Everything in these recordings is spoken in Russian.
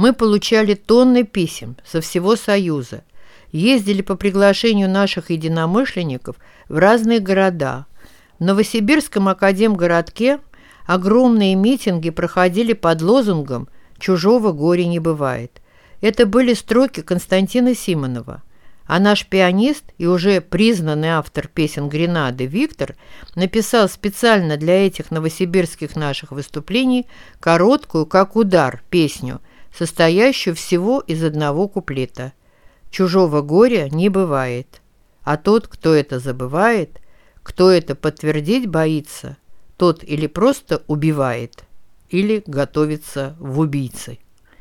Мы получали тонны писем со всего Союза, ездили по приглашению наших единомышленников в разные города. В Новосибирском академгородке огромные митинги проходили под лозунгом «Чужого горя не бывает». Это были строки Константина Симонова. А наш пианист и уже признанный автор песен «Гренады» Виктор написал специально для этих новосибирских наших выступлений короткую, как удар, песню, состоящую всего из одного куплета. «Чужого горя не бывает, а тот, кто это забывает, кто это подтвердить боится, тот или просто убивает, или готовится в убийцы».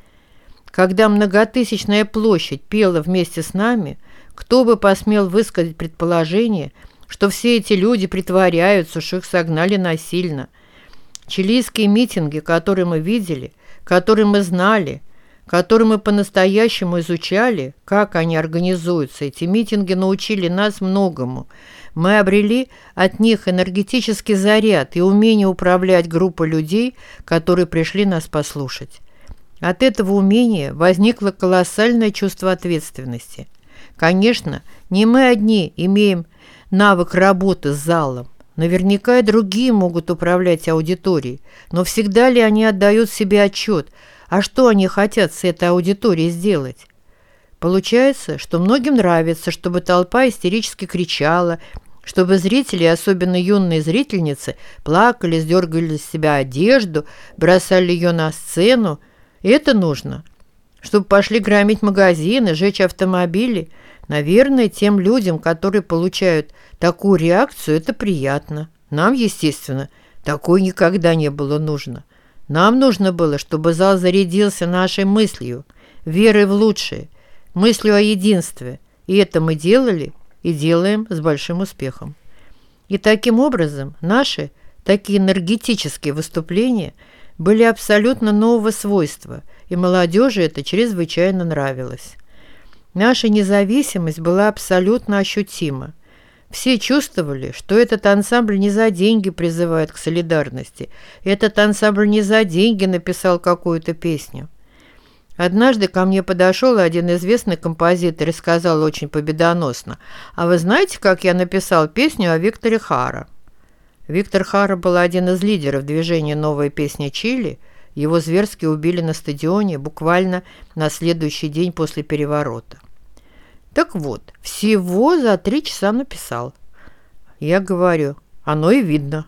Когда многотысячная площадь пела вместе с нами, кто бы посмел высказать предположение, что все эти люди притворяются, что их согнали насильно? Чилийские митинги, которые мы видели, которые мы знали, которые мы по-настоящему изучали, как они организуются, эти митинги научили нас многому. Мы обрели от них энергетический заряд и умение управлять группой людей, которые пришли нас послушать. От этого умения возникло колоссальное чувство ответственности. Конечно, не мы одни имеем навык работы с залом. Наверняка и другие могут управлять аудиторией, но всегда ли они отдают себе отчет, а что они хотят с этой аудиторией сделать? Получается, что многим нравится, чтобы толпа истерически кричала, чтобы зрители, особенно юные зрительницы, плакали, сдергали с себя одежду, бросали ее на сцену. И это нужно, чтобы пошли громить магазины, жечь автомобили. Наверное, тем людям, которые получают такую реакцию, это приятно. Нам, естественно, такое никогда не было нужно. Нам нужно было, чтобы зал зарядился нашей мыслью, верой в лучшее, мыслью о единстве. И это мы делали и делаем с большим успехом. И таким образом наши такие энергетические выступления были абсолютно нового свойства, и молодежи это чрезвычайно нравилось. Наша независимость была абсолютно ощутима. Все чувствовали, что этот ансамбль не за деньги призывает к солидарности, этот ансамбль не за деньги написал какую-то песню. Однажды ко мне подошел один известный композитор и сказал очень победоносно: «А вы знаете, как я написал песню о Викторе Хара?» Виктор Хара был один из лидеров движения «Новая песня Чили». Его зверски убили на стадионе буквально на следующий день после переворота. Так вот, всего за 3 часа написал. Я говорю, оно и видно.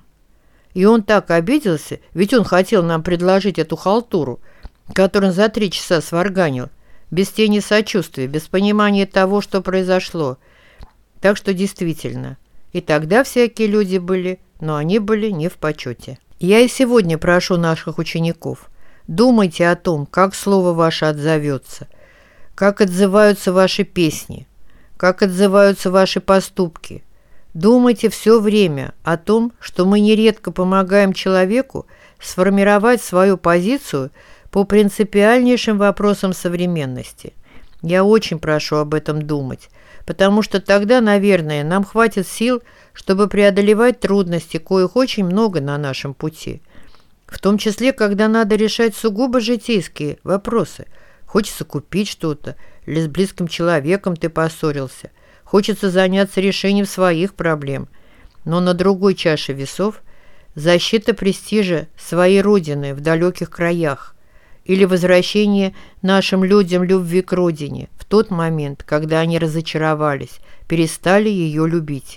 И он так обиделся, ведь он хотел нам предложить эту халтуру, которую он за 3 часа сварганил, без тени сочувствия, без понимания того, что произошло. Так что действительно, и тогда всякие люди были, но они были не в почете. Я и сегодня прошу наших учеников, думайте о том, как слово ваше отзовется, как отзываются ваши песни, как отзываются ваши поступки. Думайте все время о том, что мы нередко помогаем человеку сформировать свою позицию по принципиальнейшим вопросам современности. Я очень прошу об этом думать, потому что тогда, наверное, нам хватит сил, чтобы преодолевать трудности, коих очень много на нашем пути. В том числе, когда надо решать сугубо житейские вопросы. Хочется купить что-то, или с близким человеком ты поссорился. Хочется заняться решением своих проблем. Но на другой чаше весов защита престижа своей родины в далеких краях или возвращение нашим людям любви к родине в тот момент, когда они разочаровались, перестали ее любить.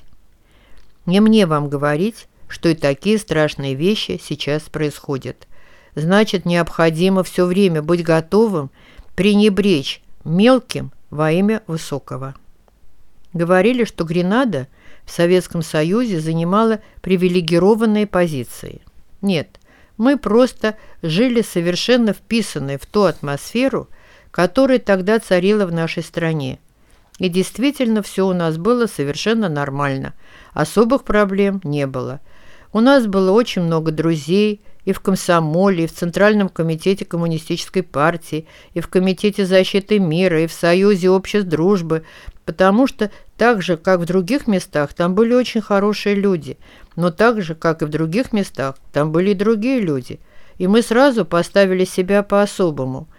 Не мне вам говорить, что и такие страшные вещи сейчас происходят. Значит, необходимо все время быть готовым пренебречь мелким во имя высокого. Говорили, что Гренада в Советском Союзе занимала привилегированные позиции. Нет, мы просто жили совершенно вписанной в ту атмосферу, которая тогда царила в нашей стране. И действительно все у нас было совершенно нормально, особых проблем не было. У нас было очень много друзей и в комсомоле, и в Центральном комитете коммунистической партии, и в Комитете защиты мира, и в Союзе обществ дружбы, потому что так же, как в других местах, там были очень хорошие люди, но так же, как и в других местах, там были и другие люди, и мы сразу поставили себя по-особому.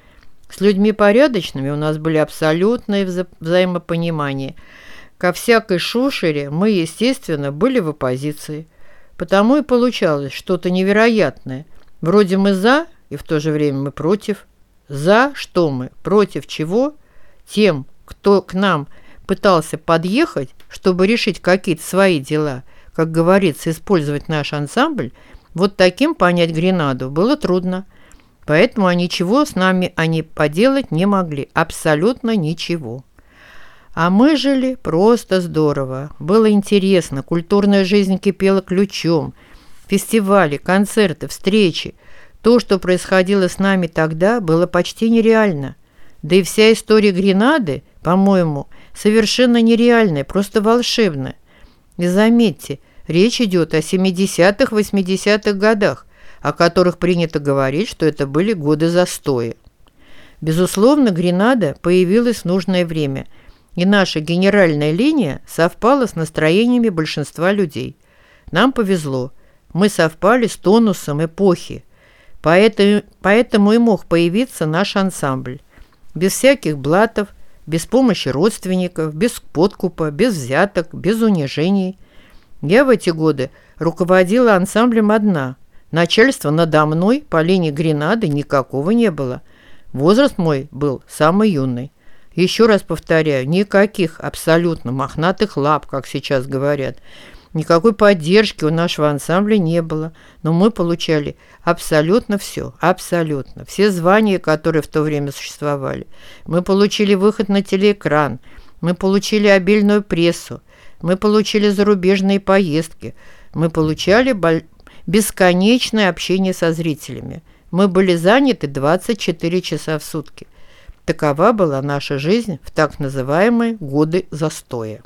С людьми порядочными у нас были абсолютное взаимопонимание. Ко всякой шушере мы, естественно, были в оппозиции. Потому и получалось что-то невероятное. Вроде мы за, и в то же время мы против. За что мы? Против чего? Тем, кто к нам пытался подъехать, чтобы решить какие-то свои дела, как говорится, использовать наш ансамбль, вот таким понять Гренаду было трудно. Поэтому ничего с нами они поделать не могли. Абсолютно ничего. А мы жили просто здорово. Было интересно, культурная жизнь кипела ключом. Фестивали, концерты, встречи. То, что происходило с нами тогда, было почти нереально. Да и вся история Гренады, по-моему, совершенно нереальная, просто волшебная. И заметьте, речь идет о 70-х, 80-х годах, о которых принято говорить, что это были годы застоя. Безусловно, Гренада появилась в нужное время, и наша генеральная линия совпала с настроениями большинства людей. Нам повезло, мы совпали с тонусом эпохи, поэтому и мог появиться наш ансамбль. Без всяких блатов, без помощи родственников, без подкупа, без взяток, без унижений. Я в эти годы руководила ансамблем одна. Начальства надо мной по линии Гренады никакого не было. Возраст мой был самый юный. Еще раз повторяю, никаких абсолютно мохнатых лап, как сейчас говорят. Никакой поддержки у нашего ансамбля не было. Но мы получали абсолютно все. Абсолютно. Все звания, которые в то время существовали. Мы получили выход на телеэкран. Мы получили обильную прессу. Мы получили зарубежные поездки. Мы получали бесконечное общение со зрителями. Мы были заняты 24 часа в сутки. Такова была наша жизнь в так называемые годы застоя.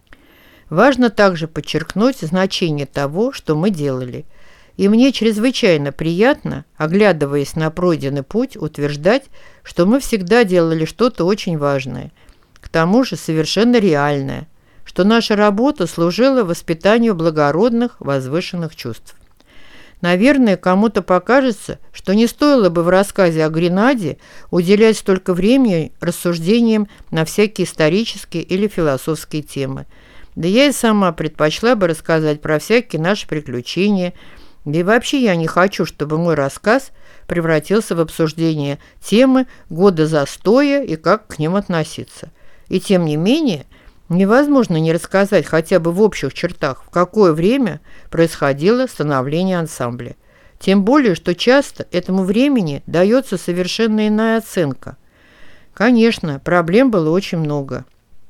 Важно также подчеркнуть значение того, что мы делали. И мне чрезвычайно приятно, оглядываясь на пройденный путь, утверждать, что мы всегда делали что-то очень важное, к тому же совершенно реальное, что наша работа служила воспитанию благородных, возвышенных чувств. Наверное, кому-то покажется, что не стоило бы в рассказе о Гренаде уделять столько времени рассуждениям на всякие исторические или философские темы. Да я и сама предпочла бы рассказать про всякие наши приключения. Да и вообще я не хочу, чтобы мой рассказ превратился в обсуждение темы года застоя и как к ним относиться. И тем не менее, невозможно не рассказать хотя бы в общих чертах, в какое время происходило становление ансамбля. Тем более, что часто этому времени дается совершенно иная оценка. Конечно, проблем было очень много.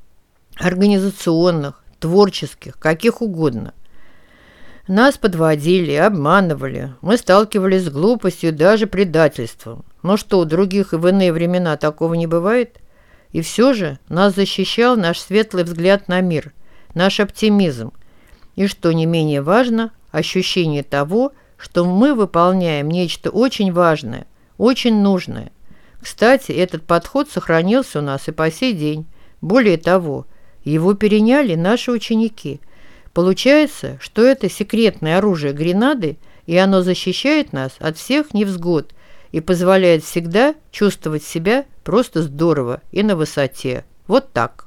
Организационных, творческих, каких угодно. Нас подводили, обманывали. Мы сталкивались с глупостью, даже предательством. Но что, у других и в иные времена такого не бывает? И все же нас защищал наш светлый взгляд на мир, наш оптимизм. И, что не менее важно, ощущение того, что мы выполняем нечто очень важное, очень нужное. Кстати, этот подход сохранился у нас и по сей день. Более того, его переняли наши ученики. Получается, что это секретное оружие Гренады, и оно защищает нас от всех невзгод и позволяет всегда чувствовать себя просто здорово и на высоте. Вот так.